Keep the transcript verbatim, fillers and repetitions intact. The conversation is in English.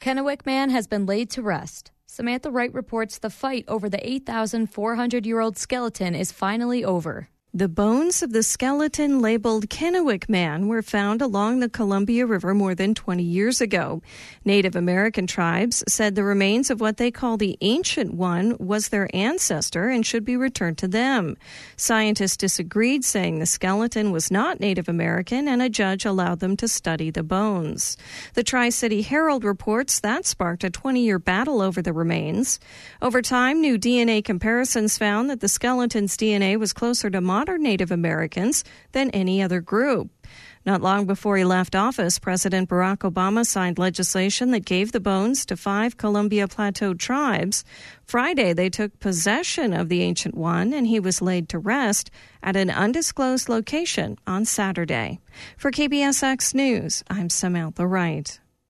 Kennewick man has been laid to rest. Samantha Wright reports the fight over the eight thousand four hundred year old skeleton is finally over. The bones of the skeleton labeled Kennewick Man were found along the Columbia River more than twenty years ago. Native American tribes said the remains of what they call the Ancient One was their ancestor and should be returned to them. Scientists disagreed, saying the skeleton was not Native American, and a judge allowed them to study the bones. The Tri-City Herald reports that sparked a twenty-year battle over the remains. Over time, new D N A comparisons found that the skeleton's D N A was closer to modern Native Americans than any other group. Not long before he left office, President Barack Obama signed legislation that gave the bones to five Columbia Plateau tribes. Friday, they took possession of the Ancient One, and he was laid to rest at an undisclosed location on Saturday. For K B S X News, I'm Samantha Wright.